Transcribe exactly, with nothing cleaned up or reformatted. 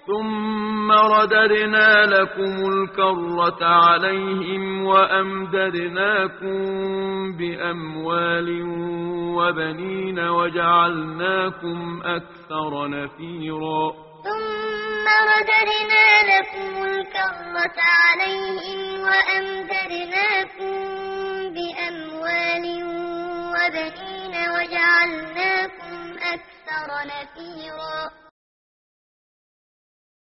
ثم رددنا لكم الكرة عليهم وأمددناكم بأموال وبنين وجعلناكم أكثر نفيرا ثم رددنا لكم الكرة عليهم وأمددناكم بأموال وبنين وجعلناكم أكثر نفيرا